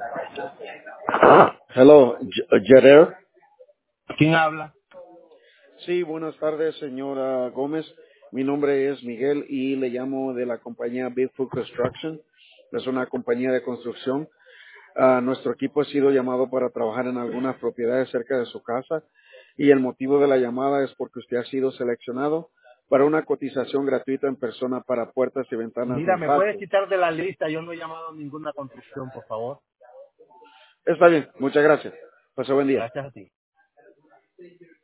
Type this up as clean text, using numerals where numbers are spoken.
Hello, Jader. ¿Quién habla? Sí, buenas tardes, señora Gómez. Mi nombre es Miguel y le llamo de la compañía Bigfoot Construction. Es una compañía de construcción. Nuestro equipo ha sido llamado para trabajar en algunas propiedades cerca de su casa y el motivo de la llamada es porque usted ha sido seleccionado para una cotización gratuita en persona para puertas y ventanas de Mira, ¿me puedes impacto. quitar de la lista? Yo no he llamado a ninguna construcción, por favor. Está bien, muchas gracias. Pase buen día. Gracias a ti.